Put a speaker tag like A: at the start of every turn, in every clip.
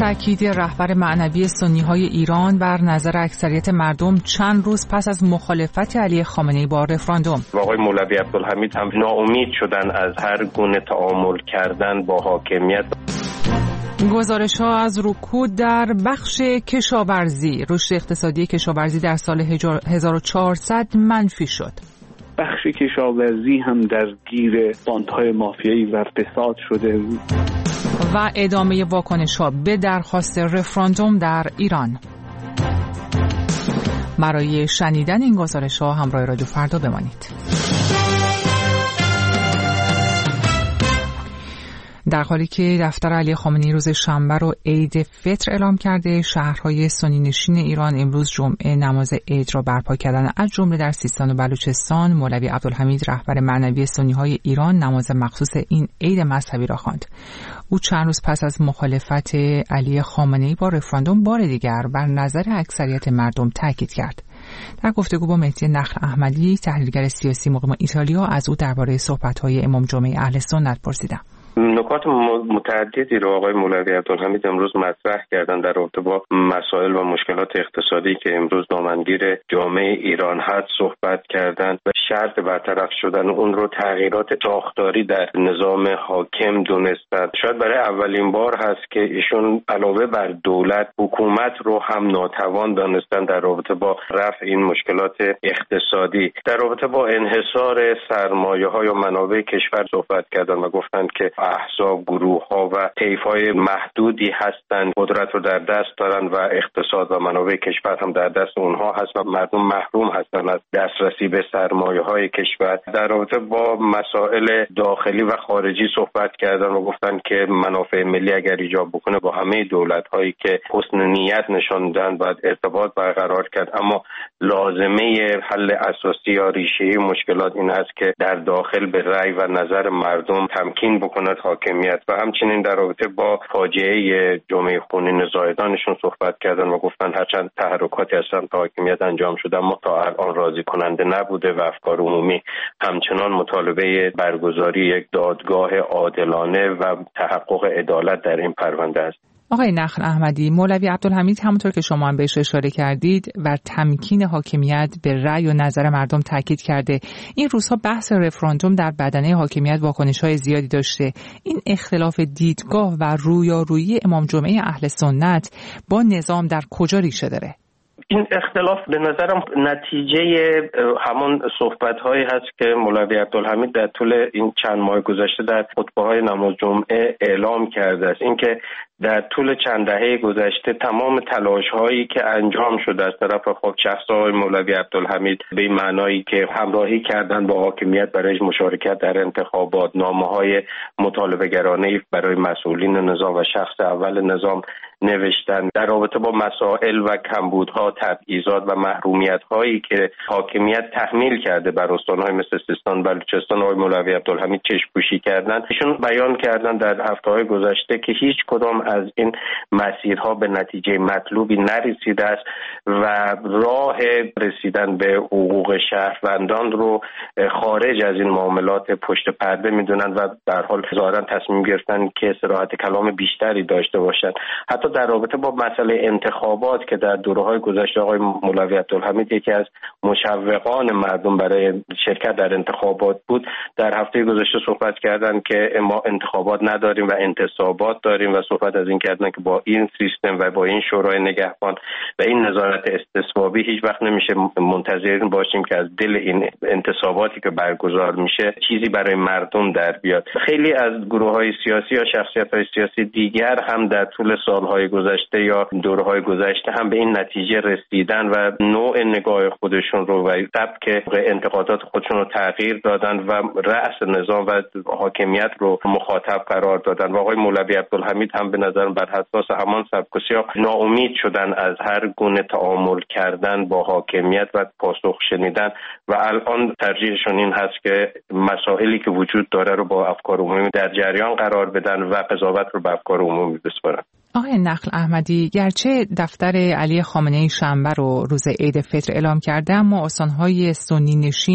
A: تأکید رهبر معنوی سنی‌های ایران بر نظر اکثریت مردم چند روز پس از مخالفت علی خامنه‌ای با رفراندوم.
B: آقای مولوی عبدالحمید هم ناامید شدن از هر گونه تعامل کردن با حاکمیت.
A: گزارش‌ها از رکود در بخش کشاورزی. رشد اقتصادی کشاورزی در سال 1400 منفی شد.
C: بخش کشاورزی هم درگیر باندهای مافیایی و فساد شده بود.
A: و ادامه واکنش‌ها به درخواست رفراندوم در ایران. برای شنیدن این گزارش‌ها همراه رادیو فردا بمانید. در حالی که دفتر علی خامنه‌ای روز شنبه رو عید فطر اعلام کرده، شهرهای سنی نشین ایران امروز جمعه نماز عید را برپا کردند. از جمله در سیستان و بلوچستان مولوی عبدالحمید رهبر معنوی سنی‌های ایران نماز مخصوص این عید مذهبی را خواند. او چند روز پس از مخالفت علی خامنه‌ای با رفراندوم بار دیگر بر نظر اکثریت مردم تاکید کرد. در گفتگو با مهدی نخل احمدی، تحلیلگر سیاسی مقیم ایتالیا، از او درباره صحبت‌های امام جمعه اهل سنت پرسیدم.
B: نکات متعددی رو آقای مولوی عبدالحمید امروز مطرح کردن در رابطه با مسائل و مشکلات اقتصادی که امروز دامنگیر جامعه ایران هست صحبت کردند و شرط برطرف شدن اون رو تغییرات ساختاری در نظام حاکم دونستند. شاید برای اولین بار هست که ایشون علاوه بر دولت، حکومت رو هم ناتوان دانستند در رابطه با رفع این مشکلات اقتصادی. در رابطه با انحصار سرمایه‌ها یا منابع کشور صحبت کردند و گفتند که احزاب، گروه‌ها و طیف‌های محدودی هستند قدرت رو در دست دارن و اقتصاد و منابع کشور هم در دست اونها هست و مردم محروم هستند از دسترسی به سرمایه‌های کشور. در رابطه با مسائل داخلی و خارجی صحبت کردن و گفتن که منافع ملی اگر ایجاب بکنه با همه دولت‌هایی که حسن نیت نشان دادن باید ارتباط برقرار کرد، اما لازمه حل اساسی یا ریشه‌ای مشکلات این است که در داخل به رأی و نظر مردم تمکین بکند حاکمیت. و همچنین در رابطه با فاجعه جمعه خونین زاهدانشون صحبت کردن و گفتن هرچند تحرکاتی از سمت حاکمیت انجام شده اما تا الان راضی کننده نبوده و افکار عمومی همچنان مطالبه برگزاری یک دادگاه عادلانه و تحقق عدالت در این پرونده است.
A: آقای نخل احمدی، مولوی عبدالحمید همونطور که شما هم بهش اشاره کردید بر تمکین حاکمیت به رأی و نظر مردم تاکید کرده. این روزها بحث رفراندوم در بدنه حاکمیت واکنش‌های زیادی داشته. این اختلاف دیدگاه و رویارویی امام جمعه اهل سنت با نظام در کجا ریشه داره؟
B: این اختلاف به نظرم نتیجه همان صحبت‌هایی هست که مولوی عبدالحمید در طول این چند ماه گذشته در خطبه‌های نماز جمعه اعلام کرده است. اینکه در طول چند دهه گذشته تمام تلاش‌هایی که انجام شده از طرف شخص آقای مولوی عبدالحمید به این معنایی که همراهی کردن با حاکمیت برای مشارکت در انتخابات، نامه‌های مطالبه‌گرانه برای مسئولین نظام و شخص اول نظام نوشتن، در رابطه با مسائل و کمبودها، تبعیضات و محرومیت‌هایی که حاکمیت تحمیل کرده بر استان‌های مثل سیستان، بلوچستان، آقای مولوی عبدالحمید چشم‌پوشی کردن. ایشون بیان کردن در هفته‌های گذشته که هیچ کدام از این مسیرها به نتیجه مطلوبی نرسیده است و راه رسیدن به حقوق شهروندان رو خارج از این معاملات پشت پرده می‌دونن و در حال ظاهراً تصمیم گرفتن که صراحت کلام بیشتری داشته باشند. حتی در رابطه با مسئله انتخابات که در دوره‌های گذشته آقای مولوی عبدالحمید یکی از مشوقان مردم برای شرکت در انتخابات بود، در هفته گذشته صحبت کردن که ما انتخابات نداریم و انتصابات داریم و صحبت از این کردن که با این سیستم و با این شورای نگهبان و این نظارت استصوابی هیچ وقت نمیشه منتظر باشیم که از دل این انتصاباتی که برگزار میشه چیزی برای مردم در بیاد. خیلی از گروه‌های سیاسی یا شخصیت‌های سیاسی دیگر هم در طول سالهای گذشته یا دورهای گذشته هم به این نتیجه رسیدن و نوع نگاه خودشون رو و سبک انتقادات خودشون رو تغییر دادن و رأس نظام و حاکمیت رو مخاطب قرار دادن. و آقای مولوی عبدالحمید هم به نظر بر اساس همان سبک و سیاق ناامید شدن از هر گونه تعامل کردن با حاکمیت و پاسخ شنیدن و الان ترجیحشون این هست که مسائلی که وجود داره رو با افکار عمومی در جریان قرار بدن و قضاوت رو به افکار عمومی بسپارن.
A: آقای نخل احمدی، گرچه دفتر علی خامنه‌ای شنبه رو روز عید فطر اعلام کرده اما آستان‌های سنی نشین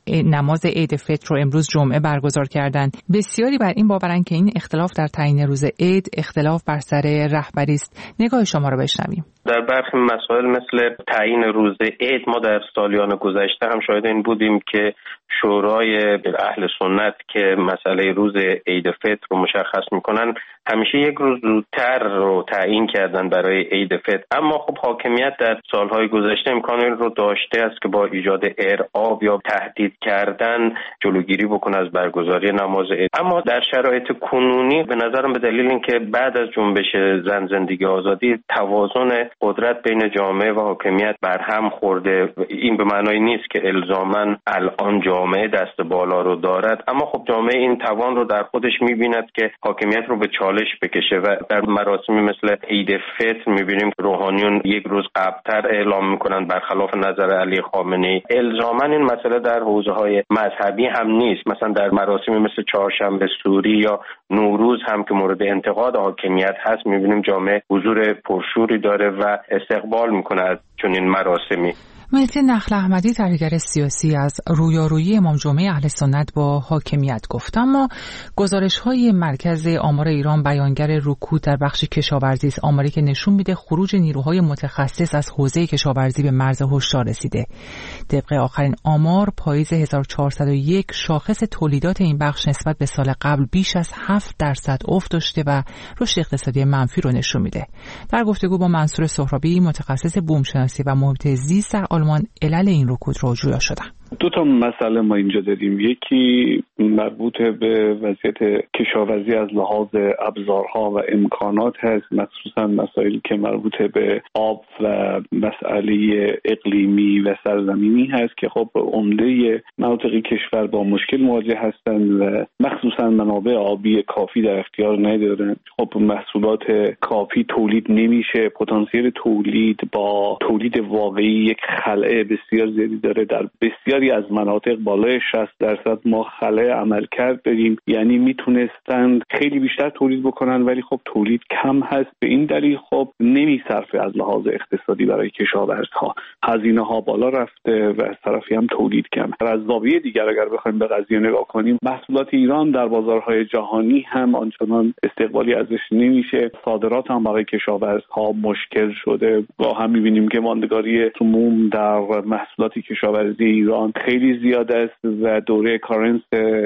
A: نماز عید فطر رو امروز جمعه برگزار کردن. بسیاری بر این باورن که این اختلاف در تعیین روز عید اختلاف بر سر رهبری است. نگاه شما رو بشنویم.
B: در برخی مسائل مثل تعیین روز عید ما در سالیان گذشته هم شاهد این بودیم که شورای اهل سنت که مسئله روز عید فطر رو مشخص میکنن همیشه یک روز زودتر رو تعیین کردن برای عید فطر، اما خب حاکمیت در سالهای گذشته امکان این رو داشته است که با ایجاد ارعاب یا تهدید کردن جلوگیری بکنه از برگزاری نماز عید. اما در شرایط کنونی به نظرم به دلیل اینکه بعد از جنبش زن زندگی آزادی توازن قدرت بین جامعه و حاکمیت برهم خورده، این به معنای نیست که الزاماً الان جامعه دست بالا رو دارد، اما خب جامعه این توان رو در خودش می‌بیند که حاکمیت رو به چالش بکشه و در مراسمی مثل عید فطر می‌بینیم روحانیون یک روز قبل‌تر اعلام می‌کنند برخلاف نظر علی خامنه‌ای. الزاماً این مسئله در حوزه‌های مذهبی هم نیست، مثلا در مراسمی مثل چهارشنبه سوری یا نوروز هم که مورد انتقاد حاکمیت هست می‌بینیم جامعه حضور پرشوری داره و استقبال می‌کنه از چنین مراسمی.
A: مهدی نخل احمدی، تحلیلگر سیاسی، از رویارویی امام جمعه اهل سنت با حاکمیت گفت، اما گزارش‌های مرکز آمار ایران بیانگر رکود در بخش کشاورزی است، آماری که نشون میده خروج نیروهای متخصص از حوزه کشاورزی به مرز هشدار رسیده. طبق آخرین آمار پاییز 1401 شاخص تولیدات این بخش نسبت به سال قبل بیش از 7% افت داشته و رشد اقتصادی منفی رو نشون میده. در گفتگو با منصور سهرابی، متخصص بومشناسی و محیط زیست در آلمان، علل این رکود رو جویا شدن.
C: دو تا مسئله ما اینجا داریم. یکی مربوط به وضعیت کشاورزی از لحاظ ابزارها و امکانات هست، مخصوصا مسائلی که مربوط به آب و مسئله اقلیمی و سرزمینی هست که خب عمده مناطق کشور با مشکل مواجه هستند و مخصوصا منابع آبی کافی در اختیار ندارند. خب محصولات کافی تولید نمیشه، پتانسیل تولید با تولید واقعی یک خلأ بسیار زیادی داره. در بسیاری از مناطق بالای 60% ما خلأ عملکرد داریم، یعنی میتونستند خیلی بیشتر تولید بکنن ولی خب تولید کم هست. به این دلیل خب نمیصرفه از لحاظ اقتصادی برای کشاورزها، هزینه ها بالا رفته و از طرفی هم تولید کم. از زاویه دیگر اگر بخوایم به قضیه نگاه کنیم، محصولات ایران در بازارهای جهانی هم آنچنان استقبالی ازش نمیشه، صادرات هم برای کشاورزها مشکل شده. با هم میبینیم که ماندگاری سموم در محصولات کشاورزی ایران خیلی زیاد است و دوره کارنس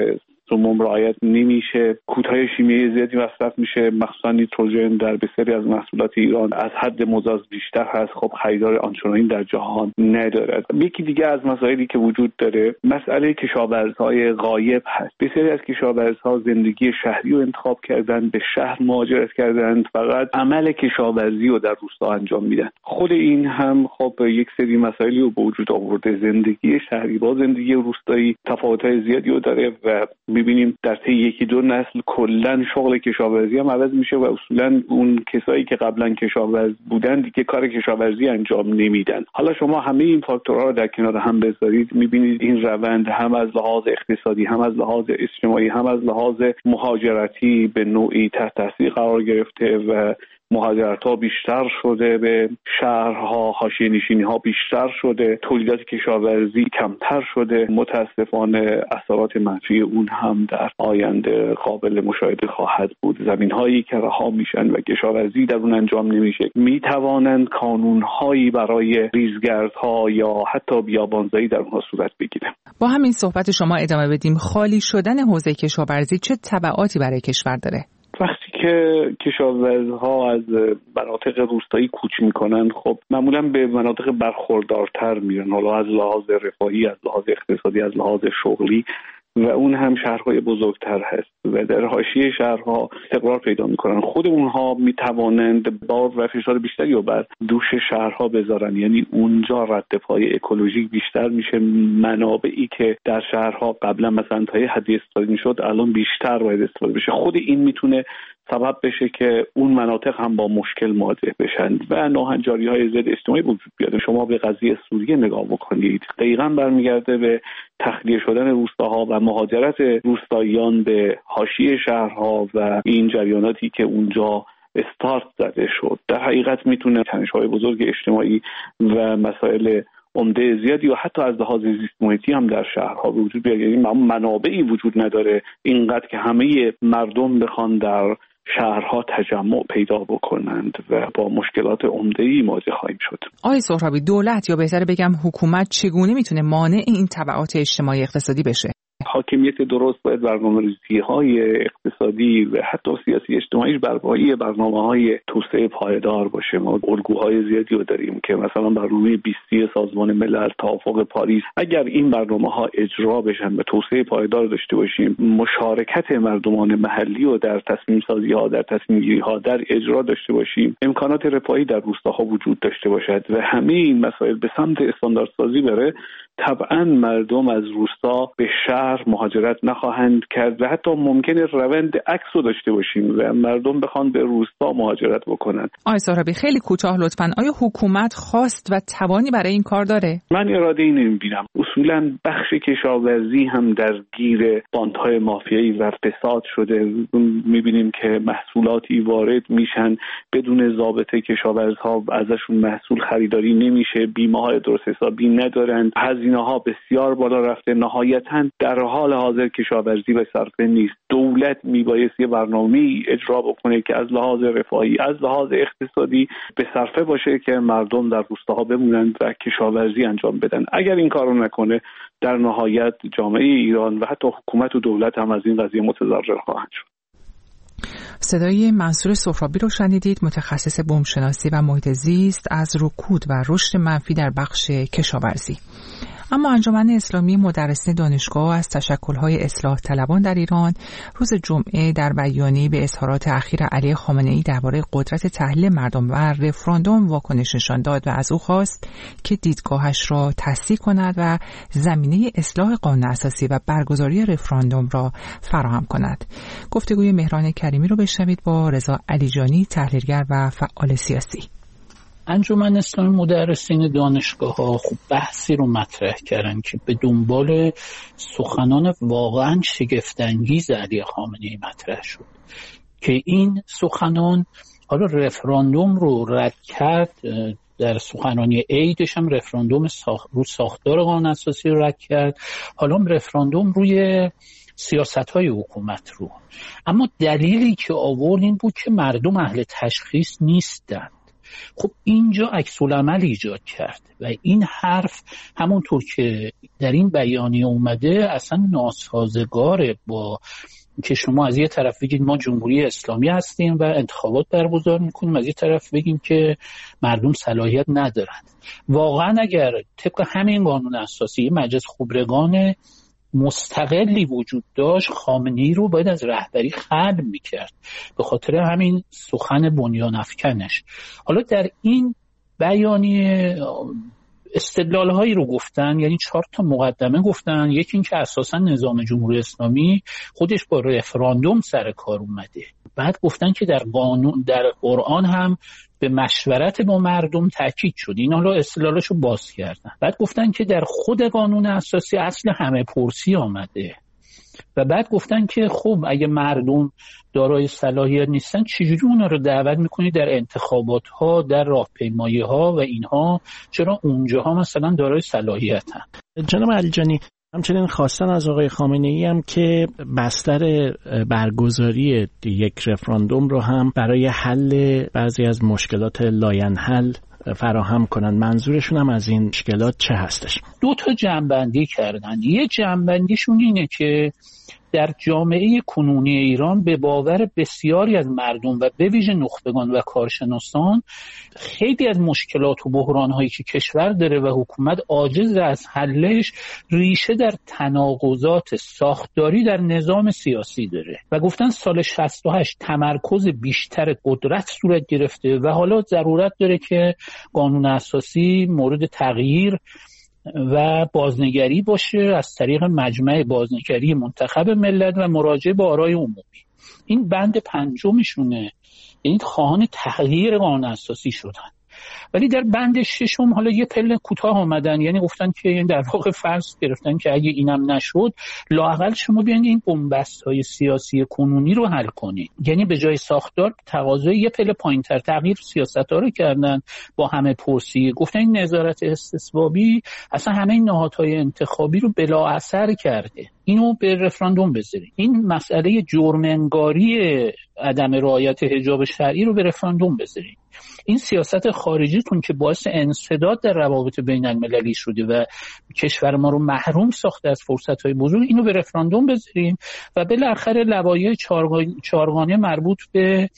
C: سموم رعایت نمیشه، کودهای شیمیایی زیادی مصرف میشه، مخصوصا نیتروژن در بسیاری از محصولات ایران از حد مجاز بیشتر هست. خب خریدار آنچنانی در جهان ندارد. یکی دیگه از مسائلی که وجود داره مسئله کشاورزهای غایب هست. بسیاری از کشاورزها زندگی شهری رو انتخاب کردن، به شهر مهاجرت کردن، فقط عمل کشاورزی رو در روستا انجام میدن. خود این هم خب یک سری مسائلی رو به وجود آورده. زندگی شهری با زندگی روستایی تفاوت‌های زیادی رو داره و می‌بینیم در طی یکی دو نسل کلاً شغل کشاورزی هم عوض میشه و اصولاً اون کسایی که قبلا کشاورز بودن دیگه کار کشاورزی انجام نمیدن. حالا شما همه این فاکتورها رو در کنار هم بذارید، می‌بینید این روند هم از لحاظ اقتصادی، هم از لحاظ اجتماعی، هم از لحاظ مهاجرتی به نوعی تحت تاثیر قرار گرفته و مهاجرت‌ها بیشتر شده به شهرها، حاشیه‌نشینی‌ها بیشتر شده، تولیدات کشاورزی کمتر شده. متاسفانه اثرات منفی اون هم در آینده قابل مشاهده خواهد بود. زمین‌هایی که رها میشن و کشاورزی در اون انجام نمیشه، میتوانند کانون‌هایی برای ریزگردها یا حتی بیابانزایی در اونها صورت بگیره.
A: با همین صحبت شما ادامه بدیم. خالی شدن حوزه کشاورزی چه تبعاتی برای کشور داره؟
C: وقتی که کشاورزها از مناطق روستایی کوچ میکنن، خب معمولا به مناطق برخوردارتر میرن، حالا از لحاظ رفاهی، از لحاظ اقتصادی، از لحاظ شغلی، و اون هم شهرهای بزرگتر هست و در حاشیه شهرها استقرار پیدا میکنن. خود اونها میتوانند بار و فشار بیشتری رو بر دوش شهرها بذارن، یعنی اونجا رد پای اکولوژیک بیشتر میشه. منابعی که در شهرها قبلا مثلا تا حدی استفاده میشد الان بیشتر باید استفاده بشه. خود این میتونه سبب بشه که اون مناطق هم با مشکل مواجه بشن و ناهنجاری‌های ضد اجتماعی وجود بیاد. شما به قضیه سوریه نگاه بکنید، دقیقاً برمیگرده به تخلیه شدن روستاها و مهاجرت روستاییان به حاشیه شهرها و این جریاناتی که اونجا استارت زده شد. در حقیقت میتونه تنش‌های بزرگ اجتماعی و مسائل عمده زیادی و حتی از لحاظ زیست محیطی هم در شهرها وجود بیاد. یعنی منابعی وجود نداره اینقدر که همه مردم بخوان در شهرها تجمع پیدا بکنند و با مشکلات عمده‌ای مواجه خواهیم شد.
A: آقای سهرابی، دولت یا بهتره بگم حکومت چگونه میتونه مانع این تبعات اجتماعی اقتصادی بشه؟
C: حاکمیت درست باید برنامه‌ریزی‌های اقتصادی و حتی سیاسی اجتماعی بر پایه برنامه‌های توسعه پایدار باشه. ما الگوهای زیادی رو داریم که مثلا برنامه 20 سازمان ملل، توافق پاریس، اگر این برنامه‌ها اجرا بشن و توسعه پایدار داشته باشیم، مشارکت مردمان محلی و در تصمیم سازی‌ها، در تصمیم گیری‌ها، در اجرا داشته باشیم، امکانات رفاهی در روستاها وجود داشته باشد و همه این مسائل به سمت استانداردسازی بره، طبعا مردم از روستا به شهر مهاجرت نخواهند کرد و حتی ممکنه روند عکس رو داشته باشیم و مردم بخوان به روستا مهاجرت بکنند.
A: آقای سهرابی، خیلی کوتاه لطفاً، آیا حکومت خواست و توانی برای این کار داره؟
C: من اراده ای نمیبینم. اصولا بخش کشاورزی هم درگیر باندهای مافیایی و فساد شده. میبینیم که محصولاتی وارد میشن بدون ضابطه، کشاورزها ازشون محصول خریداری نمیشه، بیمه‌های درست حسابی ندارن، هزینه‌ها بسیار بالا رفته، نهایتاً در حال حاضر کشاورزی به صرفه نیست. دولت میبایست یه برنامه‌ای اجرا بکنه که از لحاظ رفاهی، از لحاظ اقتصادی به صرفه باشه که مردم در روستاها بمونند و کشاورزی انجام بدن. اگر این کارو نکنه، در نهایت جامعه ایران و حتی حکومت و دولت هم از این قضیه متضرر خواهند شد.
A: صدای منصور سهرابی رو شنیدید، متخصص بومشناسی و محیط زیست، از رکود و رشد منفی در بخش کشاورزی. اما انجمن اسلامی مدرسین دانشگاه از تشکل‌های اصلاح طلبان در ایران روز جمعه در بیانیه‌ای به اظهارات اخیر علی خامنه‌ای درباره قدرت تحلیل مردم و رفراندوم واکنش نشان داد و از او خواست که دیدگاهش را تصحیح کند و زمینه اصلاح قانون اساسی و برگزاری رفراندوم را فراهم کند. گفتگوی مهران کریمی رو بشنوید با رضا علیجانی، تحلیلگر و فعال سیاسی.
D: انجمن اسلامی مدرسین دانشگاه‌ها خوب بحثی رو مطرح کردن که به دنبال سخنان واقعا شگفت‌انگیز علی خامنه‌ای مطرح شد که این سخنان حالا رفراندوم رو رد کرد. در سخنرانی عیدش هم رفراندوم رو ساختار قانون اساسی رو رد کرد، حالا رفراندوم روی سیاست‌های حکومت رو. اما دلیلی که آورد این بود که مردم اهل تشخیص نیستن. خب اینجا عکس‌العمل ایجاد کرد و این حرف همونطور که در این بیانیه اومده اصلا ناسازگاره با که شما از یه طرف بگید ما جمهوری اسلامی هستیم و انتخابات برگزار میکنیم، از یه طرف بگیم که مردم صلاحیت ندارن. واقعا اگر طبق همین قانون اساسی مجلس خبرگان مستقلی وجود داشت، خامنه‌ای رو باید از رهبری خلع میکرد به خاطر همین سخن بنیان افکنش. حالا در این بیانیه استدلال‌هایی رو گفتن، یعنی 4 تا مقدمه گفتن. یکی این که اساسا نظام جمهوری اسلامی خودش با رفراندوم سر کار اومده. بعد گفتن که در قرآن هم به مشورت با مردم تاکید شد. این حالا استدلالاشو باز کردن. بعد گفتن که در خود قانون اساسی اصل همه پرسی آمده. و بعد گفتن که خب اگه مردم دارای صلاحیت نیستن چجوری اونا رو دعوت میکنی در انتخابات ها، در راهپیمایی ها و اینها، چرا اونجاها مثلا دارای صلاحیتن؟
E: جناب علیجانی، همچنین خواستن از آقای خامنه‌ای هم که بستر برگزاری یک رفراندوم رو هم برای حل بعضی از مشکلات لاینحل فراهم کنن. منظورشون هم از این مشکلات چه هستش؟
D: 2 تا جنبندی کردن. یه جنبندیشون اینه که در جامعه کنونی ایران به باور بسیاری از مردم و به ویژه نخبگان و کارشناسان خیلی از مشکلات و بحران‌هایی که کشور داره و حکومت عاجز از حلش ریشه در تناقضات ساختاری در نظام سیاسی داره و گفتن سال 68 تمرکز بیشتر قدرت صورت گرفته و حالا ضرورت داره که قانون اساسی مورد تغییر و بازنگری باشه از طریق مجمع بازنگری منتخب ملت و مراجعه به آرای عمومی. این بند 5مشونه، یعنی خواهان تغییر قانون اساسی شدن. ولی در بند ششم حالا یه پله کوتاه آمدن، یعنی گفتن که در واقع فرض گرفتن که اگه اینم نشد لااقل شما بیاین این بن‌بست‌های سیاسی کنونی رو حل کنید. یعنی به جای ساختار تقاضای یه پله پایین‌تر تغییر سیاست‌ها رو کردن. با همه پرسی گفتن این نظارت استصوابی اصلا همه این نهادهای انتخابی رو بلا اثر کرده، اینو به رفراندوم بذارید. این مسئله جرم انگاری عدم رعایت حجاب شرعی رو به رفراندوم بذارید. این سیاست خارجیتون که باعث انسداد در روابط بین المللی شده و کشور ما رو محروم ساخته از فرصت‌های بزرگ، اینو به رفراندوم بذاریم. و بالاخره لوایح چهارگانه مربوط به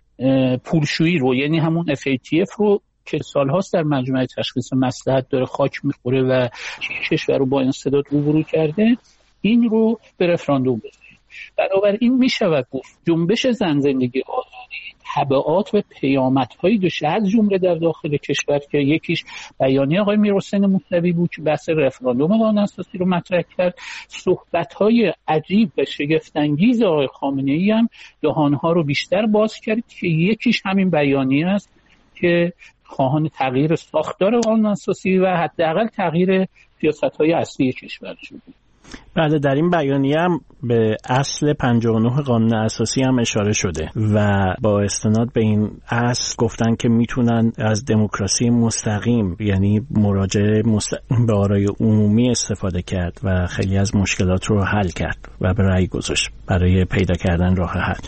D: پولشویی رو، یعنی همون FATF رو که سالهاست در مجمع تشخیص مصلحت داره خاک میخوره و کشور رو با انسداد روبرو کرده، این رو به رفراندوم بذاریم. بنابراین میشود گفت جنبش زن زندگی آزادی تبعات و پیامدهایی داشته، از جمله در داخل کشور که یکیش بیانیه آقای میرحسین موسوی بود که بحث رفراندوم قانون اساسی رو مطرح کرد. صحبت‌های عجیب و شگفت‌انگیز آقای خامنه‌ای هم دهان‌ها رو بیشتر باز کرد که یکیش همین بیانیه است که خواهان تغییر ساختار قانون اساسی و حداقل تغییر سیاست‌های اصلی کشور شده.
E: بله، در این بیانیه هم به اصل 59 قانون اساسی هم اشاره شده و با استناد به این اصل گفتن که میتونن از دموکراسی مستقیم، یعنی مراجعه به آرای عمومی استفاده کرد و خیلی از مشکلات رو حل کرد و به رأی گذاشت برای پیدا کردن راه حل.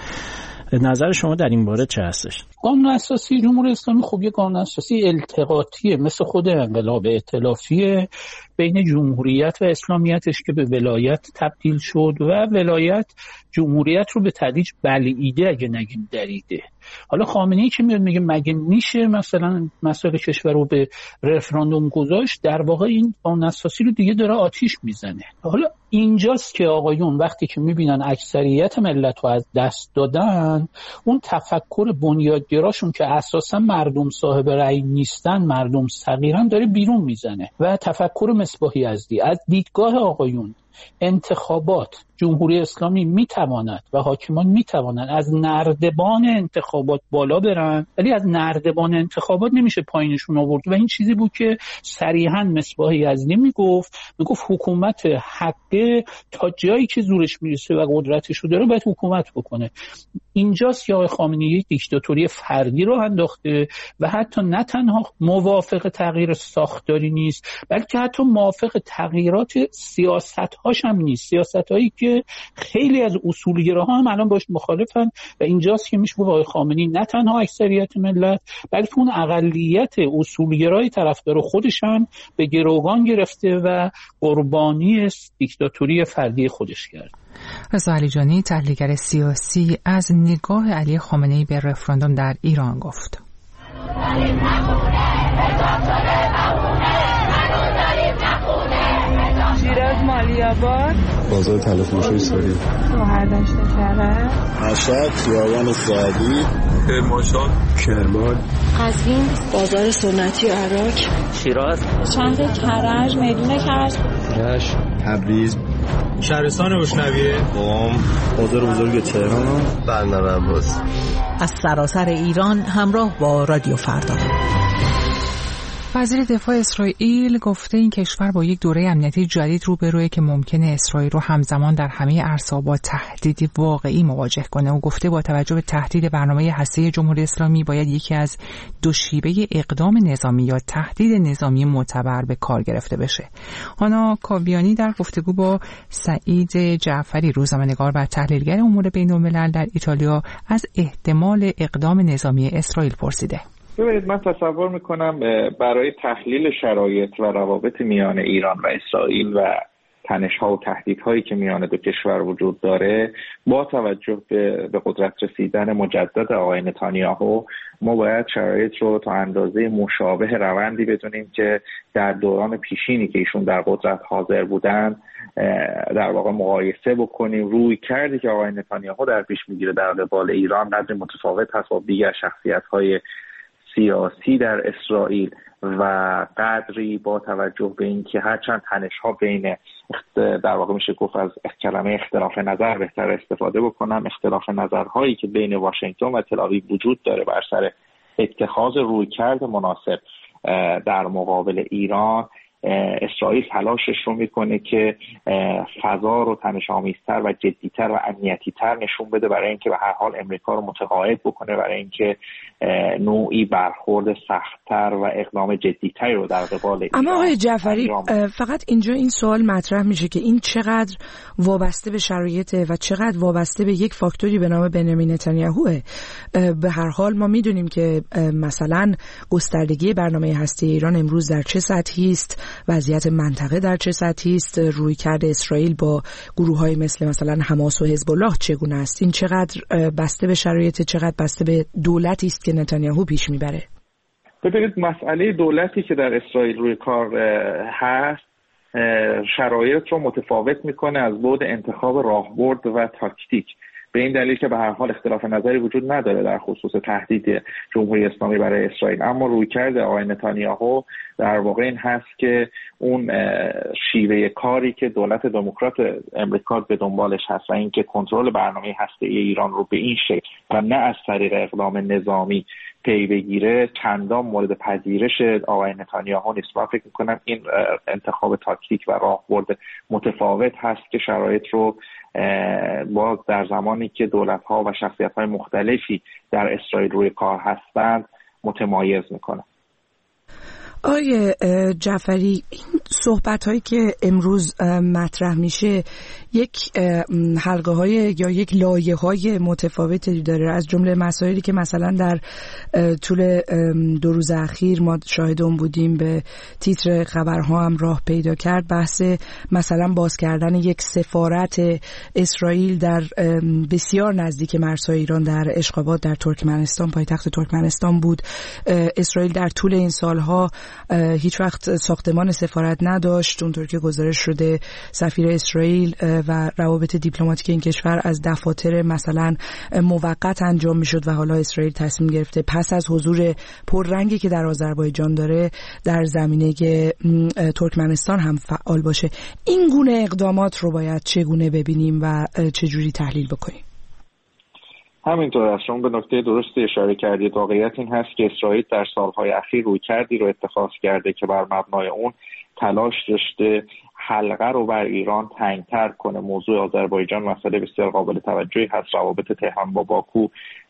E: نظر شما در این باره چه هستش؟
D: قانون اساسی جمهوری اسلامی خب یک قانون اساسی التقاطیه، مثل خود انقلاب ائتلافیه بین جمهوریت و اسلامیتش که به ولایت تبدیل شد و ولایت جمهوریت رو به تدریج بلعیده اگه نگیم دریده. حالا خامنه‌ای که میاد میگه مگه میشه مثلا مسائل کشور رو به رفراندوم گذاشت، در واقع این قانون اساسی رو دیگه داره آتیش میزنه. حالا اینجاست که آقایون وقتی که میبینن اکثریت ملت رو از دست دادن، اون تفکر بنیادگراشون که اساسا مردم صاحب رأی نیستن، مردم صغیرن، داره بیرون میزنه و تفکر مصباح یزدی از دیدگاه آقایون انتخابات جمهوری اسلامی میتواند و حاکمان میتوانند از نردبان انتخابات بالا برن، ولی از نردبان انتخابات نمیشه پایینشون آورد. و این چیزی بود که صریحا مصباح یزدی میگفت حکومت حقه تا جایی که زورش میرسه و قدرتش رو داره باید حکومت بکنه. اینجاست که آقای خامنه‌ای دیکتاتوری فردی رو انداخته و حتی نه تنها موافق تغییر ساختاری نیست، بلکه حتی موافق تغییرات سیاست‌هاش هم نیست، سیاست‌هایی که خیلی از اصولگراها هم الان باش مخالفن. و اینجاست که میشه آقای خامنه‌ای نه تنها اکثریت ملت بلکه اون اقلیت اصولگرای طرفدار خودش هم به گروگان گرفته و قربانی دیکتاتوری فردی خودش کرد.
A: رضا علیجانی، تحلیلگر سیاسی، از نگاه علی خامنه‌ای به رفراندوم در ایران گفت.
F: شیراز، مالی‌آباد،
G: بازار تلفروشی سوری،
F: شهردشت کرج،
G: مشهد، خیابان سعدی، کرمانشاه، کرمان،
H: قزوین، بازار سنتی عراق،
F: شیراز، چند کرج، میدون کرج،
G: کرج، تبریز،
I: شهرستان روشنویه،
G: قم، بازار بزرگ تهران، بندر عباس.
J: از سراسر ایران همراه با رادیو فردا.
A: وزیر دفاع اسرائیل گفته این کشور با یک دوره امنیتی جدید روبروئه که ممکنه اسرائیل رو همزمان در همه عرصه‌ها با تهدیدی واقعی مواجه کنه. او گفته با توجه به تهدید برنامه هسته‌ای جمهوری اسلامی باید یکی از دو شیوه اقدام نظامی یا تهدید نظامی معتبر به کار گرفته بشه. هانا کاویانی در گفتگو با سعید جعفری، روزنامه‌نگار و تحلیلگر امور بین‌الملل در ایتالیا، از احتمال اقدام نظامی اسرائیل پرسیده.
K: ببینید، من تصور میکنم برای تحلیل شرایط و روابط میان ایران و اسرائیل و تنش‌ها و تهدیدهایی که میان دو کشور وجود داره، با توجه به قدرت رسیدن مجدد آقای نتانیاهو، ما باید شرایط رو تا اندازه مشابه روندی بدونیم که در دوران پیشینی که ایشون در قدرت حاضر بودن در واقع مقایسه بکنیم. روی کردی که آقای نتانیاهو در پیش میگیره در قبال ایران قدر متفاوت هست با دیگر شخصیت‌های سیاسی در اسرائیل و قدری با توجه به اینکه هرچند تنش‌ها بین، در واقع میشه گفت از کلمه اختلاف نظر بهتر استفاده بکنم، اختلاف نظرهایی که بین واشنگتن و تل آویو وجود داره بر سر اتخاذ رویکرد مناسب در مقابل ایران، اسرائیل تلاشش رو میکنه که فضا رو تنش‌آمیزتر و جدیتر و امنیتی‌تر نشون بده برای اینکه به هر حال امریکا رو متقاعد بکنه برای اینکه نوعی برخورد سخت‌تر و اقدام جدی‌تری رو در قبال ایران.
L: اما آقای جعفری فقط اینجا این سوال مطرح میشه که این چقدر وابسته به شرایطه و چقدر وابسته به یک فاکتوری به نام بنیامین نتانیاهوه. به هر حال ما میدونیم که مثلا گستردگی برنامه هسته ایران امروز در چه سطحی است، وضعیت منطقه در چه سطحی است، رویکرد اسرائیل با گروه‌های مثلا حماس و حزب الله چگونه است. این چقدر بسته به شرایط، چقدر بسته به دولتی است که نتانیاهو پیش میبره.
K: ببینید مسئله دولتی که در اسرائیل روی کار هست شرایط رو متفاوت میکنه از بعد انتخاب راهبرد و تاکتیک، به این دلیل که به هر حال اختلاف نظری وجود نداره در خصوص تهدید جمهوری اسلامی برای اسرائیل، اما رویکرد آقای نتانیاهو در واقع این هست که اون شیوه کاری که دولت دموکرات امریکا به دنبالش هست و اینکه کنترل برنامه هسته‌ای ایران رو به این شکل و نه از طریق اقدام نظامی پی بگیره چندان مورد پذیرش آقای نتانیاهو نیست. من فکر می‌کنم این انتخاب تاکتیک و راهبرد متفاوت هست که شرایط رو باز در زمانی که دولت‌ها و شخصیت‌های مختلفی در اسرائیل روی کار هستند متمایز می‌کنه.
L: آقای جعفری، این صحبت‌هایی که امروز مطرح میشه یک حلقه‌های یا یک لایه‌های متفاوتی داره، از جمله مسائلی که مثلا در طول 2 روز اخیر ما شاهد اون بودیم به تیتر خبرها هم راه پیدا کرد، بحث مثلا باز کردن یک سفارت اسرائیل در بسیار نزدیک مرزهای ایران در اشخابات در ترکمنستان، پایتخت ترکمنستان بود. اسرائیل در طول این سالها هیچ وقت ساختمان سفارت نداشت، اونطور که گزارش شده سفیر اسرائیل و روابط دیپلماتیک این کشور از دفاتر مثلا موقت انجام میشد و حالا اسرائیل تصمیم گرفته پس از حضور پررنگی که در آذربایجان داره در زمینه ترکمنستان هم فعال باشه. این گونه اقدامات رو باید چگونه ببینیم و چجوری تحلیل بکنیم؟
K: همینطور است. شما به نکته درستی اشاره کردید. واقعیت این هست که اسرائیل در سالهای اخیر رویکردی رو اتخاذ کرده که بر مبنای اون تلاش داشته حلقه رو بر ایران تنگتر کنه. موضوع آذربایجان مسئله بسیار قابل توجهی هست. روابط تهران با باکو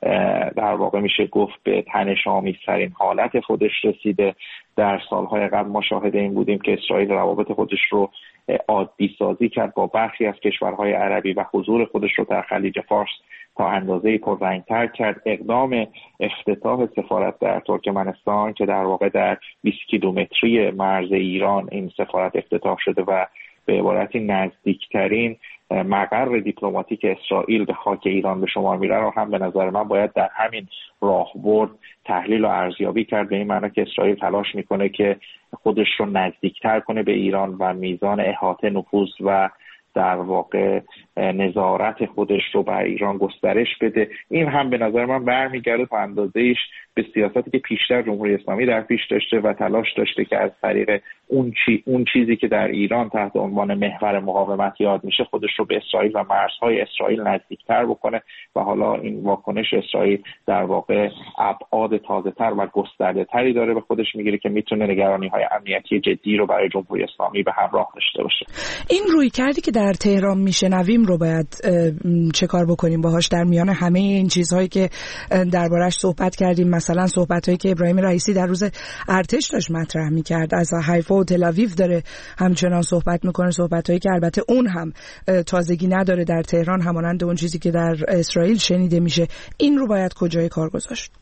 K: در واقع میشه گفت به تنش‌آمیزترین حالت خودش رسیده. در سالهای قبل ما شاهد این بودیم که اسرائیل روابط خودش رو عادی سازی کرد با برخی از کشورهای عربی و حضور خودش رو در خلیج فارس تا اندازه‌ای پررنگ‌تر کرد. اقدام افتتاح سفارت در ترکمنستان که در واقع در 20 کیلومتری مرز ایران این سفارت افتتاح شده و به عبارتی نزدیکترین مقر دیپلماتیک اسرائیل به خاک ایران به شمار میره رو هم به نظر من باید در همین راهبرد تحلیل و ارزیابی کرد، به این معنی که اسرائیل تلاش میکنه که خودش رو نزدیکتر کنه به ایران و میزان احاطه، نفوذ و در واقع نظارت خودش رو بر ایران گسترش بده. این هم به نظر من برمیگرده تا اندازه‌ایش به سیاستی که پیشتر جمهوری اسلامی در پیش داشته و تلاش داشته که از طریق اون چیزی که در ایران تحت عنوان محور مقاومت یاد میشه خودش رو به اسرائیل و مرزهای اسرائیل نزدیکتر بکنه و حالا این واکنش اسرائیل در واقع ابعاد تازه‌تر و گسترده‌تری داره به خودش میگیره که میتونه نگرانی‌های امنیتی جدی رو برای جمهوری اسلامی به همراه داشته باشه. این
L: رویکردی که در تهران میشنویم رو باید چه کار بکنیم باهاش در میان همه این چیزهایی که دربارش صحبت کردیم؟ مثلا صحبتایی که ابراهیم رئیسی در روز ارتش داشت مطرح میکرد، از حیفا و تل آویو داره همچنان صحبت میکنه، صحبتایی که البته اون هم تازگی نداره در تهران همانند اون چیزی که در اسرائیل شنیده میشه. این رو باید کجای کار گذاشت؟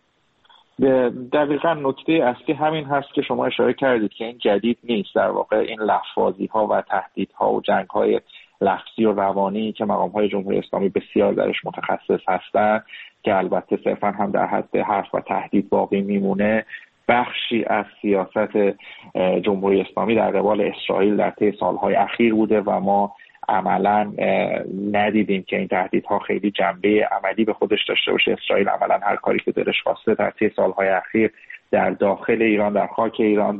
K: دقیقاً نکته اصلی همین هست که شما اشاره کردید که این جدید نیست. در واقع این لفاظی ها و تهدیدها و جنگ های لفظی و روانی که مقام های جمهوری اسلامی بسیار درش متخصص هستند که البته صرفاً هم در حد حرف و تهدید باقی میمونه، بخشی از سیاست جمهوری اسلامی در قبال اسرائیل در طی سالهای اخیر بوده و ما عملاً ندیدیم که این تهدیدها خیلی جنبه عملی به خودش داشته باشه. اسرائیل عملاً هر کاری که دلش خواسته در طی سالهای اخیر در داخل ایران، در خاک ایران، در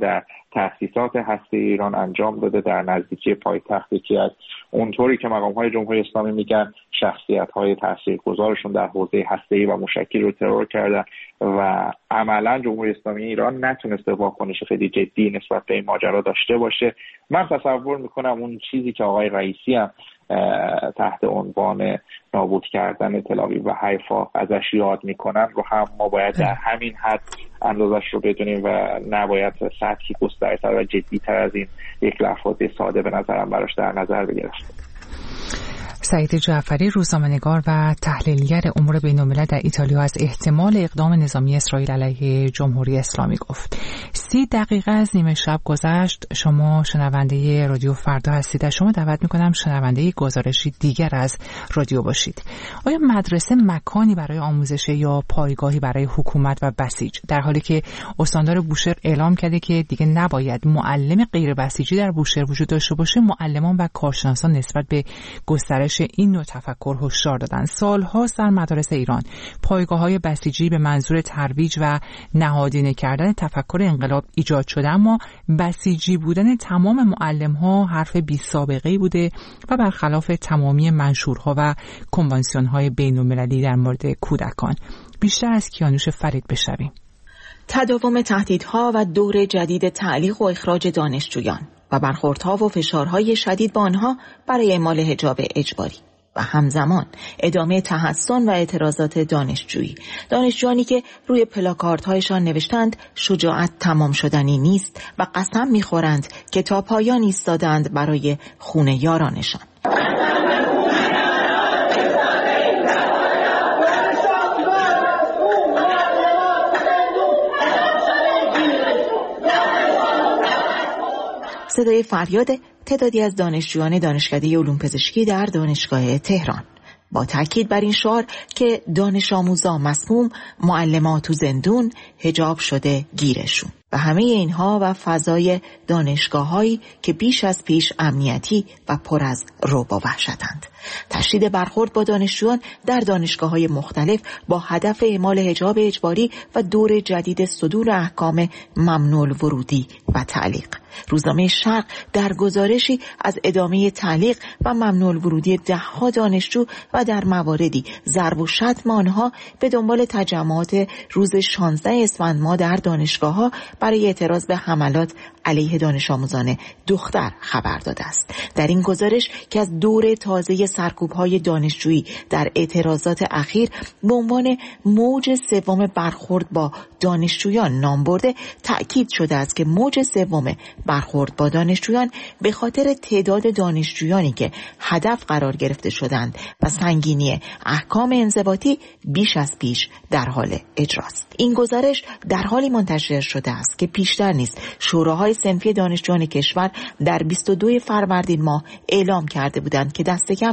K: تأسیسات هسته ایران انجام داده در نزدیکی پایتخت. یکی از اونطوری که مقام‌های جمهوری اسلامی میگن شخصیت‌های تاثیرگذارشون در حوزه هسته‌ای و موشکی رو ترور کردن و عملاً جمهوری اسلامی ایران نتونسته واکنش خیلی جدی نسبت به این ماجرا داشته باشه. من تصور میکنم اون چیزی که آقای رئیسی هم تحت عنوان نابود کردن تل‌آویو و حیفا ازش یاد میکنن رو هم ما باید در همین حد اندازش رو بدونیم و نباید سطحی گسترتر و جدی‌تر از این یک لفظ ساده به نظرم براش در نظر بگیریم.
A: سعید جعفری، روزنامه‌نگار و تحلیلگر امور بین‌الملل در ایتالیا، از احتمال اقدام نظامی اسرائیل علیه جمهوری اسلامی گفت. 30 دقیقه از نیمه شب گذشت. شما شنونده رادیو فردا هستید. از شما دعوت می‌کنم شنونده گزارشی دیگر از رادیو باشید. آیا مدرسه مکانی برای آموزش یا پایگاهی برای حکومت و بسیج، در حالی که استاندار بوشهر اعلام کرده که دیگه نباید معلم غیر بسیجی در بوشهر وجود داشته باشه، معلمان و کارشناسان نسبت به گسترش این نوع تفکر هشدار دادن. سال‌هاست در مدارس ایران پایگاه‌های بسیجی به منظور ترویج و نهادینه کردن تفکر انقلاب ایجاد شده، اما بسیجی بودن تمام معلم‌ها حرف بی‌سابقه‌ای بوده و برخلاف تمامی منشورها و کنوانسیون‌های بین‌المللی در مورد کودکان. بیشتر از کیانوش فرید بشنویم.
M: تداوم تهدیدها و دور جدید تعلیق و اخراج دانشجویان و برخوردها و فشارهای شدید با آنها برای اعمال حجاب اجباری و همزمان ادامه تحصن و اعتراضات دانشجویانی که روی پلاکاردهایشان نوشتند شجاعت تمام شدنی نیست و قسم می‌خورند که تا پایان ایستادند برای خون یارانشان. صدای فریاد تعدادی از دانشجویان دانشکده علوم پزشکی در دانشگاه تهران با تاکید بر این شعار که دانش آموزا مسموم، معلمات تو زندون، حجاب شده گیرشون. و همه اینها و فضای دانشگاه‌هایی که بیش از پیش امنیتی و پر از رعب و وحشتند. تشدید برخورد با دانشجویان در دانشگاه‌های مختلف با هدف اعمال حجاب اجباری و دور جدید صدور احکام ممنوع الورودی و تعلیق. روزنامه شرق در گزارشی از ادامه تعلیق و ممنوع الورودی ده‌ها دانشجو و در مواردی ضرب و شتم آنها به دنبال تجمعات روز 16 اسفند ماه در دانشگاه‌ها برای اعتراض به حملات علیه دانش آموزان دختر خبر داده است. در این گزارش که از دور تازه سرکوب‌های دانشجویی در اعتراضات اخیر به عنوان موج سوم برخورد با دانشجویان نام برده، تأکید شده است که موج سوم برخورد با دانشجویان به خاطر تعداد دانشجویانی که هدف قرار گرفته شدند و سنگینی احکام انضباطی بیش از پیش در حال اجراست. این گزارش در حالی منتشر شده است که پیشتر نیز شوراهای صنفی دانشجویان کشور در 22 فروردین ماه اعلام کرده بودند که دست کم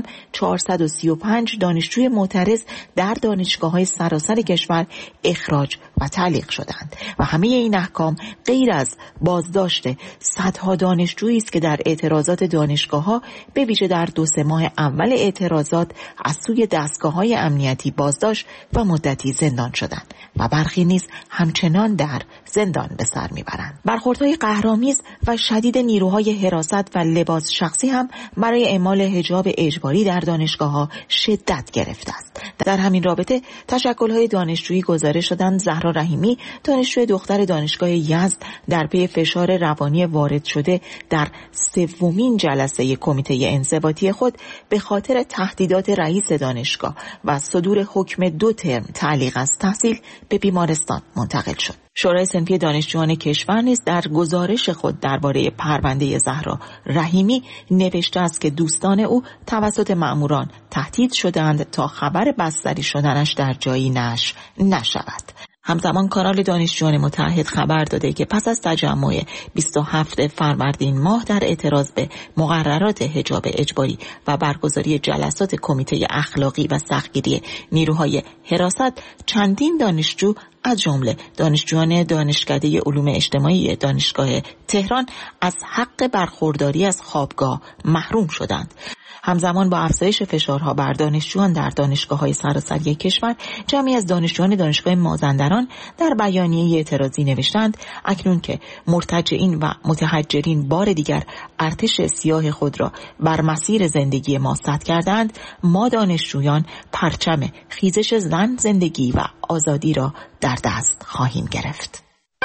M: 435 دانشجوی معترض در دانشگاه‌های سراسر کشور اخراج و تعلیق شدند و همه این احکام غیر از بازداشت صدها دانشجویی است که در اعتراضات دانشگاه‌ها به ویژه در 2-3 ماه اول اعتراضات از سوی دستگاه‌های امنیتی بازداشت و مدتی زندان شدند و برخی نیز همچنان در زندان به سر میبرند. برخوردهای قهرآمیز و شدید نیروهای حراست و لباس شخصی هم برای اعمال حجاب اجباری در دانشگاه‌ها شدت گرفته است. در همین رابطه تشکل‌های دانشجویی گزارش دادند زهرا رحیمی، دانشجوی دختر دانشگاه یزد، در پی فشار روانی وارد شده در 3مین جلسه کمیته انضباطی خود به خاطر تهدیدات رئیس دانشگاه و صدور حکم 2 ترم تعلیق از تحصیل به بیمارستان منتقل شد. شورای صنفی دانشجویان کشور نیز در گزارش خود درباره پرونده زهرا رحیمی نوشته است که دوستان او توسط مأموران تهدید شدند تا خبر بستری شدنش در جایی نشر نشود. همزمان کانال دانشجویان متحد خبر داده که پس از تجمع 27 فروردین ماه در اعتراض به مقررات حجاب اجباری و برگزاری جلسات کمیته اخلاقی و سختگیری نیروهای حراست، چندین دانشجو از جمله دانشجویان دانشکده علوم اجتماعی دانشگاه تهران از حق برخورداری از خوابگاه محروم شدند. همزمان با افزایش فشارها بر دانشجویان در دانشگاه‌های سراسری کشور، جمعی از دانشجویان دانشگاه مازندران در بیانیه اعتراضی نوشتند اکنون که مرتجعین و متهجرین بار دیگر ارتش سیاه خود را بر مسیر زندگی ما سد کردند، ما دانشجویان پرچم خیزش زن، زندگی و آزادی را در دست خواهیم گرفت.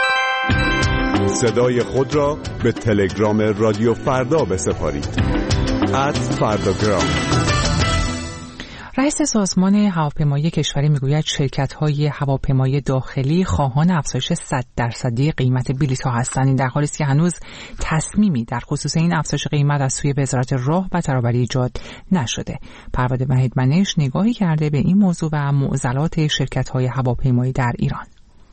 N: صدای خود را به تلگرام رادیو فردا بسپارید. @فرداگرام.
A: رئیس سازمان هواپیمایی کشوری میگوید شرکت‌های هواپیمایی داخلی خواهان افزایش 100% قیمت بلیط‌ها هستند. این در حالی است که هنوز تصمیمی در خصوص این افزایش قیمت از سوی وزارت راه و ترابری ایجاد نشده. پرواد وحید منش نگاهی کرده به این موضوع و معضلات شرکت‌های هواپیمایی در ایران.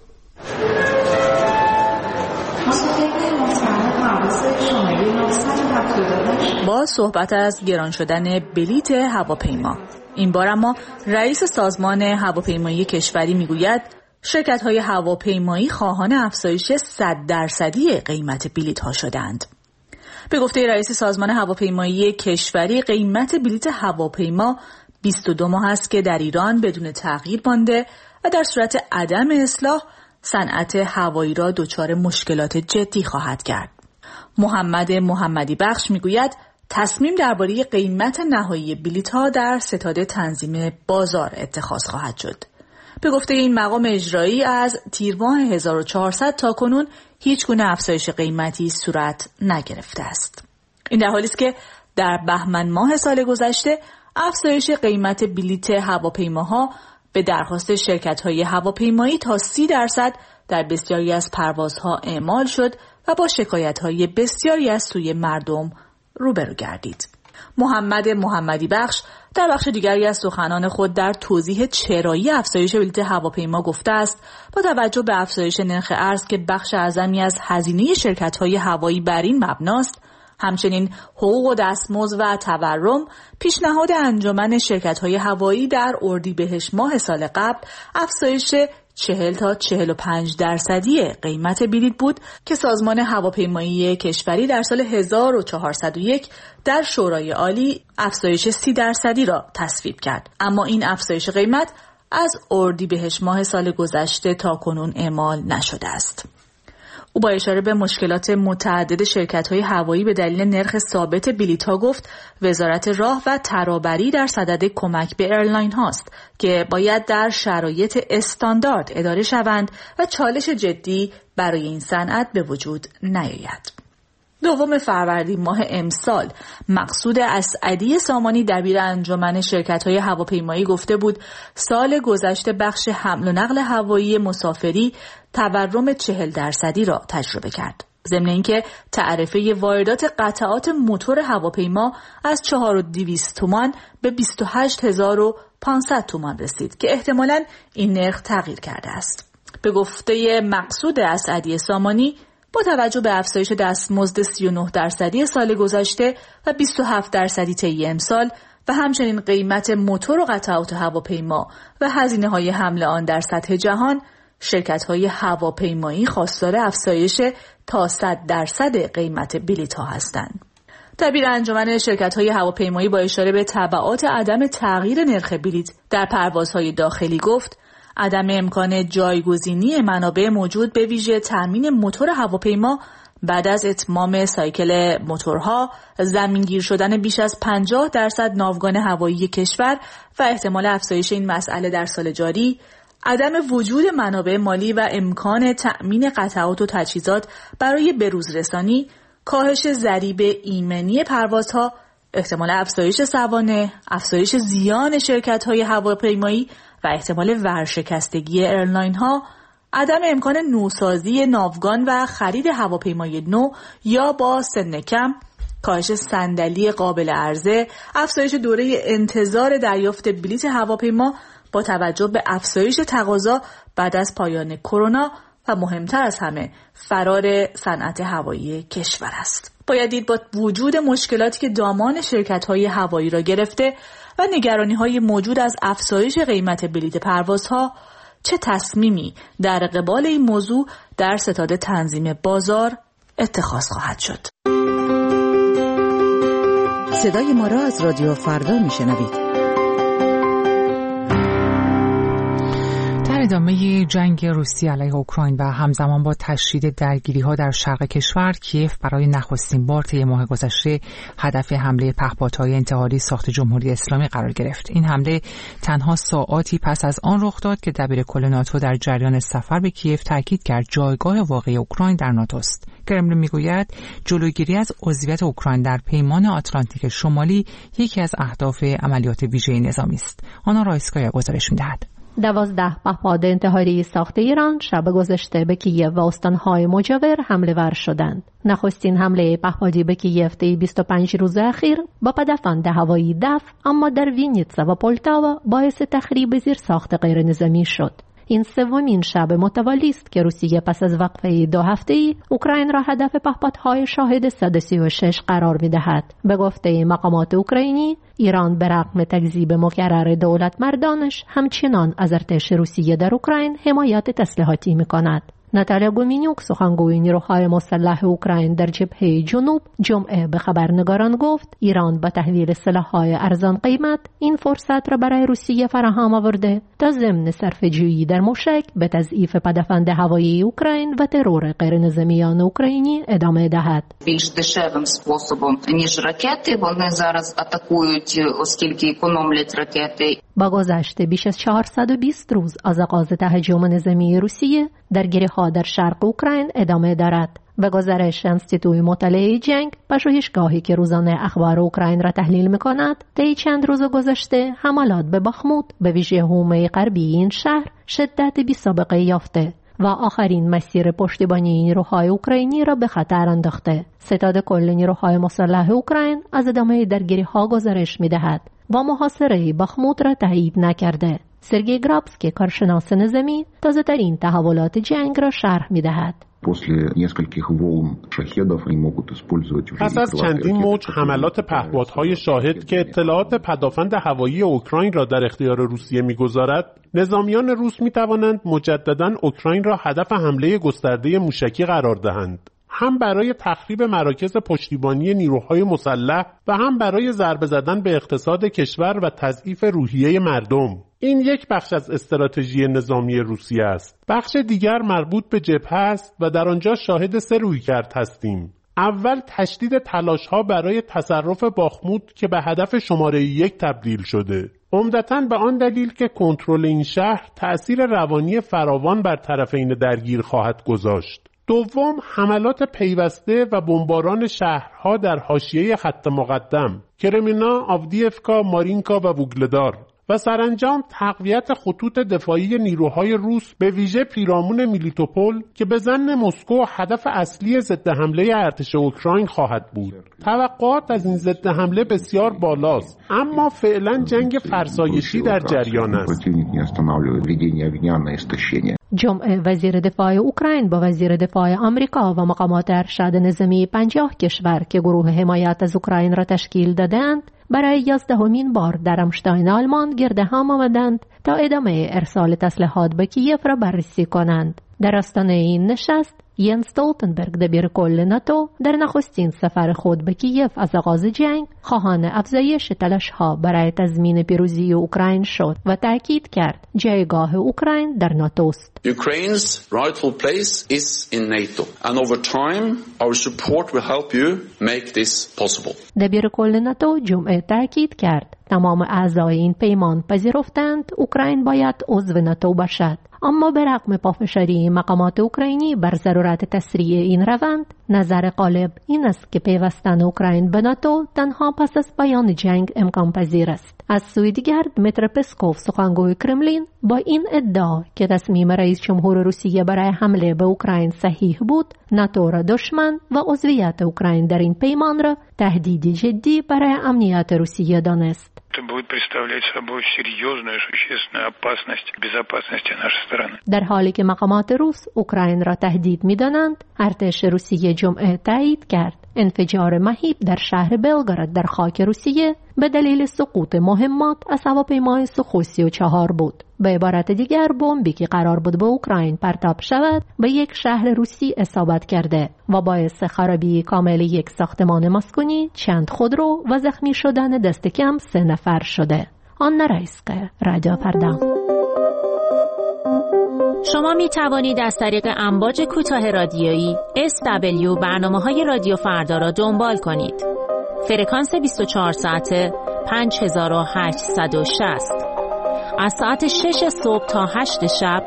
O: با صحبت از گران شدن بلیط هواپیما، این بار اما رئیس سازمان هواپیمایی کشوری میگوید شرکت‌های هواپیمایی خواهان افزایش 100% قیمت بلیط‌ها شدند. به گفته رئیس سازمان هواپیمایی کشوری، قیمت بلیط هواپیما 22 ماه است که در ایران بدون تغییر مانده و در صورت عدم اصلاح صنعت هوایی را دچار مشکلات جدی خواهد کرد. محمد محمدی بخش میگوید تصمیم درباره قیمت نهایی بلیط‌ها در ستاد تنظیم بازار اتخاذ خواهد شد. به گفته این مقام اجرایی، از تیر ماه 1400 تا کنون هیچ گونه افزایش قیمتی صورت نگرفته است. این در حالی است که در بهمن ماه سال گذشته افزایش قیمت بلیط هواپیماها به درخواست شرکت‌های هواپیمایی تا 30% در بسیاری از پروازها اعمال شد و با شکایت‌های بسیاری از سوی مردم روبرو گردید. محمد محمدی بخش در بخش دیگری از سخنان خود در توضیح چرایی افزایش بلیط هواپیما گفته است با توجه به افزایش نرخ ارز که بخش اعظمی از هزینه شرکت‌های هوایی بر این مبناست، همچنین حقوق و دستمزد و تورم، پیشنهاد انجمن شرکت‌های هوایی در اردیبهشت ماه سال قبل افزایش 40 تا 45% قیمت بلیط بود که سازمان هواپیمایی کشوری در سال 1401 در شورای عالی افزایش 30% را تصویب کرد. اما این افزایش قیمت از اردیبهشت ماه سال گذشته تا کنون اعمال نشده است. او با اشاره به مشکلات متعدد شرکت‌های هوایی به دلیل نرخ ثابت بلیط‌ها گفت وزارت راه و ترابری در صدد کمک به ایرلاین هاست که باید در شرایط استاندارد اداره شوند و چالش جدی برای این صنعت به وجود نیاید. 2 فروردین ماه امسال مقصود اسعدی سامانی دبیر انجمن شرکت‌های هواپیمایی گفته بود سال گذشته بخش حمل و نقل هوایی مسافری تورم 40% را تجربه کرد. ضمن اینکه تعرفه واردات قطعات موتور هواپیما از 4200 تومان به 28500 تومان رسید که احتمالاً این نرخ تغییر کرده است. به گفته مقصود اسعدی سامانی، با توجه به افزایش دستمزد 39% سال گذشته و 27% طی امسال و همچنین قیمت موتور و قطعات هواپیما و هزینه‌های حمل آن در سطح جهان، شرکت‌های هواپیمایی خواستار افزایش تا 100% قیمت بلیط‌ها هستند. دبیر انجمن شرکت‌های هواپیمایی با اشاره به تبعات عدم تغییر نرخ بلیط در پروازهای داخلی گفت عدم امکان جایگزینی منابع موجود به ویژه تامین موتور هواپیما بعد از اتمام سایکل موتورها، زمینگیر شدن بیش از 50% ناوگان هوایی کشور و احتمال افزایش این مسئله در سال جاری، عدم وجود منابع مالی و امکان تأمین قطعات و تجهیزات برای بروزرسانی، کاهش ضریب ایمنی پروازها، احتمال افزایش سوانح، افزایش زیان شرکت‌های هواپیمایی و احتمال ورشکستگی ایرلاین ها، عدم امکان نوسازی ناوگان و خرید هواپیمای نو یا با سن کم، کاهش صندلی قابل عرضه، افزایش دوره انتظار دریافت بلیط هواپیما با توجه به افزایش تقاضا بعد از پایان کرونا و مهمتر از همه فرار صنعت هوایی کشور است. باید دید با وجود مشکلاتی که دامان شرکت‌های هوایی را گرفته و نگرانی‌های موجود از افزایش قیمت بلیط پروازها، چه تصمیمی در قبال این موضوع در ستاد تنظیم بازار اتخاذ خواهد شد.
J: صدای ما را از رادیو فردا میشنوید.
A: در ادامه جنگ روسیه علیه اوکراین و همزمان با تشدید درگیری‌ها در شرق کشور، کیف برای نخستین بار طی ماه گذشته هدف حمله پهپادهای انتحاری ساخت جمهوری اسلامی قرار گرفت. این حمله تنها ساعاتی پس از آن رخ داد که دبیرکل ناتو در جریان سفر به کیف تاکید کرد جایگاه واقعی اوکراین در ناتو است. کرملین میگوید جلوگیری از عضویت اوکراین در پیمان آتلانتیک شمالی یکی از اهداف عملیات ویژه نظامی است. آنا رایسکایا گزارش می‌دهد.
P: 12 پهپاد انتحاری ساخت ایران شب گذشته به کیف و استانهای مجاور حمله ور شدند. نخستین حمله پهپادی به کیف طی 25 روز اخیر با پدافند هوایی دفع، اما در وینیتسا و پولتاوا باعث تخریب زیرساخت غیر نظامی شد. این سومین شب متوالی است که روسیه پس از وقفه 2 هفته‌ای اوکراین را هدف پهپادهای شاهد 136 قرار می‌دهد. به گفته مقامات اوکراینی، ایران به رغم تکذیب مکرر دولت مردانش همچنان از ارتش روسیه در اوکراین حمایت تسلیحاتی می‌کند. ناتالیا گومینیوک، سخنگوی نیروهای مسلح اوکراین در جبهه جنوب، جمعه به خبرنگاران گفت ایران با تحویل سلاح‌های ارزان قیمت این فرصت را برای روسیه فراهم آورده تا ضمن صرفه‌جویی در موشک به تضعیف پدافند هوایی اوکراین و ترور غیرنظامیان اوکراینی ادامه دهد.
Q: більш дешевим способом ніж ракети. Вони зараз атакують, оскільки економлять ракети.
P: با گذشت بیش از 420 روز از آغاز تهاجم نظامی روسیه، درگیری‌ها در شرق اوکراین ادامه دارد. به گزارش انستیتوی مطالعه جنگ، پژوهشگاهی که روزانه اخبار اوکراین را تحلیل می‌کند، طی چند روز گذشته حملات به باخموت، به ویژه حومه غربی این شهر، شدت بی‌سابقه یافته و آخرین مسیر پشتیبانی نیروهای اوکراینی را به خطر انداخته. ستاد کل نیروهای مسلح اوکراین از ادامه درگیری‌ها گزارش می‌دهد و محاصره باخموت را تایید نکرده. سرگئی گرابسکی، کارشناس نظامی، تازه‌ترین تحولات جنگ را شرح می‌دهد.
R: پس از چندین موج حملات پهپادهای شاهد که اطلاعات پدافند هوایی اوکراین را در اختیار روسیه می‌گذارد، نظامیان روس می‌توانند مجدداً اوکراین را هدف حمله گسترده موشکی قرار دهند. هم برای تخریب مراکز پشتیبانی نیروهای مسلح و هم برای ضربه زدن به اقتصاد کشور و تضعیف روحیه مردم. این یک بخش از استراتژی نظامی روسیه است. بخش دیگر مربوط به جبهه است و در آنجا شاهد 3 رویکرد هستیم. اول، تشدید تلاش‌ها برای تصرف باخموت که به هدف شماره 1 تبدیل شده. عمدتاً به آن دلیل که کنترل این شهر تأثیر روانی فراوان بر طرفین درگیر خواهد گذاشت. دوم، حملات پیوسته و بمباران شهرها در حاشیه خط مقدم، کرمنا، آودیفکا، مارینکا و ووگلدار، و سرانجام تقویت خطوط دفاعی نیروهای روس به ویژه پیرامون میلیتوپول که به ظن مسکو هدف اصلی ضد حمله ارتش اوکراین خواهد بود. توقعات از این ضد حمله بسیار بالاست، اما فعلا جنگ فرسایشی در جریان است.
P: جمعه وزیر دفاع اوکراین با وزیر دفاع آمریکا و مقامات ارشد نظامی 50 کشور که گروه حمایت از اوکراین را تشکیل دادند، برای 11مین بار در رامشتاین آلمان گرد هم آمدند تا ادامه ارسال تسلیحات به کیف را بررسی کنند. در آستانه این نشست، ینس استولتنبرگ، دبیرکل ناتو، در نخستین سفر خود به کیف از آغاز جنگ خواهان افزایش تلاش‌ها برای تضمین پیروزی اوکراین شد و تاکید کرد جایگاه اوکراین در ناتو است.
S: Ukraine's rightful place is in NATO and over time our support will help you make this possible.
P: دبیرکل ناتو جمعه تاکید کرد تمام اعضای این پیمان پذیرفتند اوکراین باید عضو ناتو باشد، اما به رغم پافشاری مقامات اوکراینی بر ضرورت تسریع این روند، نظر غالب این است که پیوستن اوکراین به ناتو تنها پس از پایان جنگ امکان پذیر است. از سوی دیگر دمیتر پسکوف، سخنگوی کرملین، با این ادعا که تصمیم رئیس جمهور روسیه برای حمله به اوکراین صحیح بود، ناتو را دشمن و عضویت اوکراین در این پیمان را تهدیدی جدی برای امنیت روسیه دانست. در حالی که مقامات روس اوکراین را تهدید می‌دانند، ارتش روسیه جمعه تایید کرد انفجار مهیب در شهر بلگراد در خاک روسیه به دلیل سقوط مهمات از هواپیمای سو 34 بود. به عبارت دیگر بمبی که قرار بود به اوکراین پرتاب شود به یک شهر روسی اصابت کرده و باعث خرابی کامل یک ساختمان مسکونی، چند خودرو و زخمی شدن دست کم 3 نفر شده. آن رئیسقه رادیو فردا.
T: شما می توانید از طریق امواج کوتاه رادیویی SW برنامه‌های رادیو فردا را دنبال کنید. فرکانس 24 ساعته 5860. از ساعت 6 صبح تا 8 شب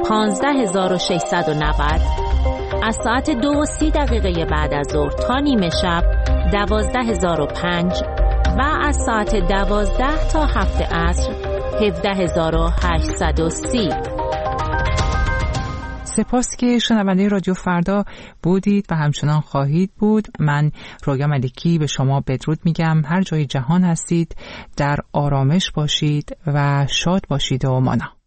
T: 15690. از ساعت 2:30 بعد از ظهر تا نیمه شب 12005 و از ساعت 12 تا 7 عصر 17830.
A: سپاس که شنونده رادیو فردا بودید و همچنان خواهید بود. من رویا ملکی به شما بدرود میگم. هر جای جهان هستید در آرامش باشید و شاد باشید و مانا.